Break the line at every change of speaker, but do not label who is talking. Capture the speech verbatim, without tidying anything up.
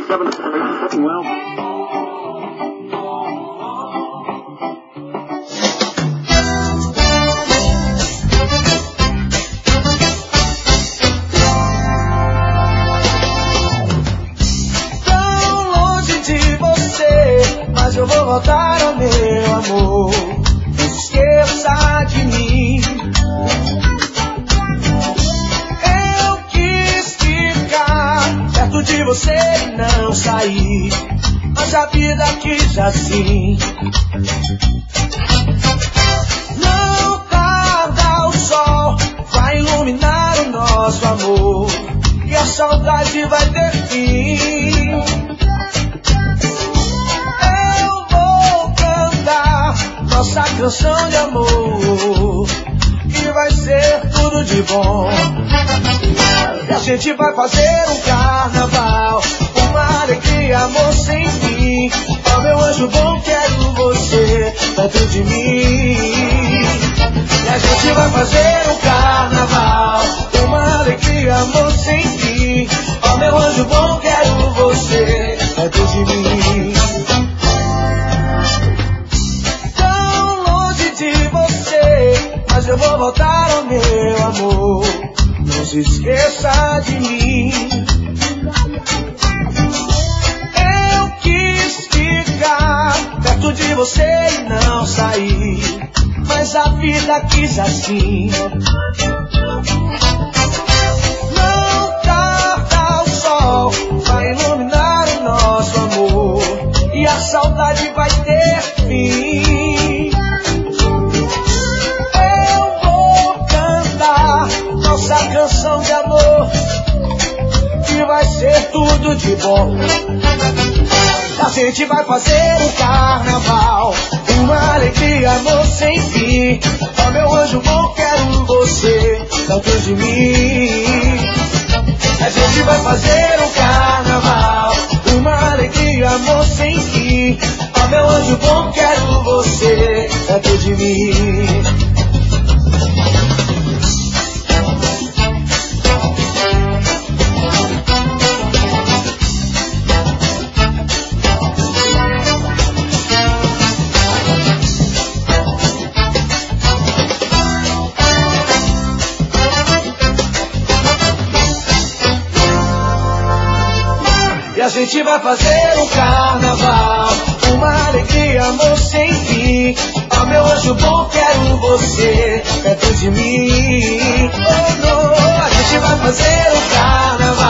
seven. Well.
Eu vou voltar ao meu amor. Não se esqueça de mim. Eu quis ficar perto de você e não sair, mas a vida quis assim. Não tarda, o sol vai iluminar o nosso amor e a saudade vai ter fim. Nossa canção de amor, que vai ser tudo de bom. E a gente vai fazer um carnaval, uma alegria, amor sem fim. Ó meu anjo bom, quero você perto de mim. E a gente vai fazer um carnaval, uma alegria, amor sem fim. Ó meu anjo bom, quero você perto de mim. Mas eu vou voltar ao meu amor. Não se esqueça de mim. Eu quis ficar perto de você e não sair, mas a vida quis assim. Não tarda, o sol vai iluminar o nosso amor e a saudade vai ter fim. Nossa canção de amor, que vai ser tudo de bom. A gente vai fazer um carnaval, uma alegria, amor sem fim. Ó meu anjo bom, quero você perto de mim. A gente vai fazer um carnaval, uma alegria, amor sem fim. Ó meu anjo bom, quero você perto de mim. A gente vai fazer um carnaval, uma alegria, amor sem fim. Ó meu anjo bom, quero você perto de mim. Oh, não. A gente vai fazer um carnaval,